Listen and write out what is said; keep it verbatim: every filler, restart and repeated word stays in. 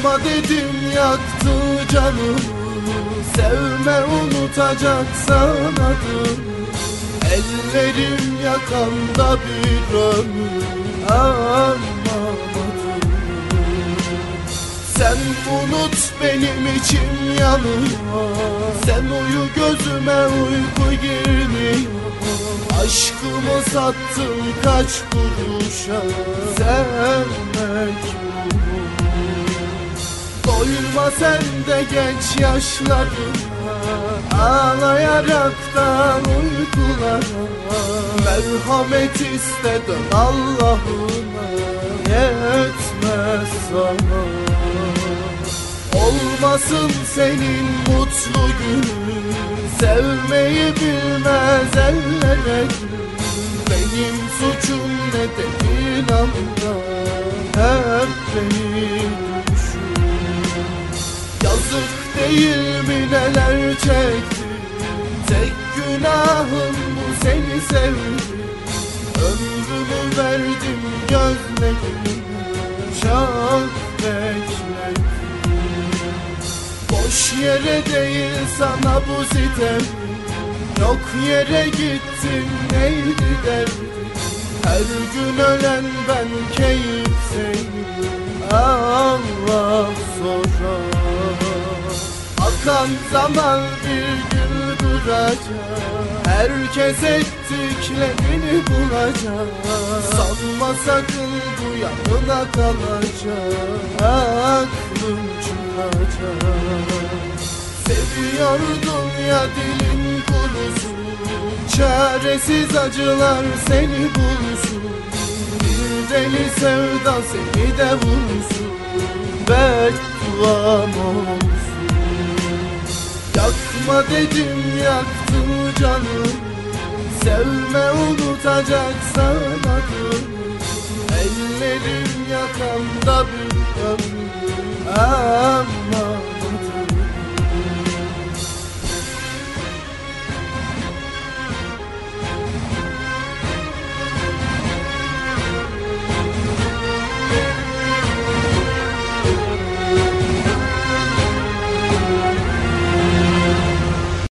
Yakma dedim yaktı canımı, sevme unutacaksan adımı. Ellerim yakanda bir ömür anlamadım. Sen unut benim içim yanıyor, sen uyu gözüme uyku girmiyor. Aşkımı sattın kaç kuruşa, sevmek bu. Doyurma sen de genç yaşlarına, ağlayaraktan uykulara. Merhamet iste dön Allah'ına, yetmez sana. Olmasın senin mutlu günün, sevmeyi bilmez ellere gül. Benim suçum ne dediğin anda hep beni düşün. Yazık değil mi neler çektim, tek günahım bu seni sevdim. Ömrümü verdim gözlerime, çok bekledim. Boş yere değil sana bu sitem, yok yere gittin neydi derdin. Her gün ölen ben, keyif senin, Allah sorar. Akan zaman bir gün duracak, herkes ettiklerini bulacak. Sanma sakın bu yanına kalacak, aklım çıkacak. Seviyordum ya dilin kurusun, çaresiz acılar seni bulsun. Bir deli sevda seni de vursun, bedduam olsun. Yakma dedim yaktı canım, sevme unutacaksan adımı. Ellerim yakanda bir ömür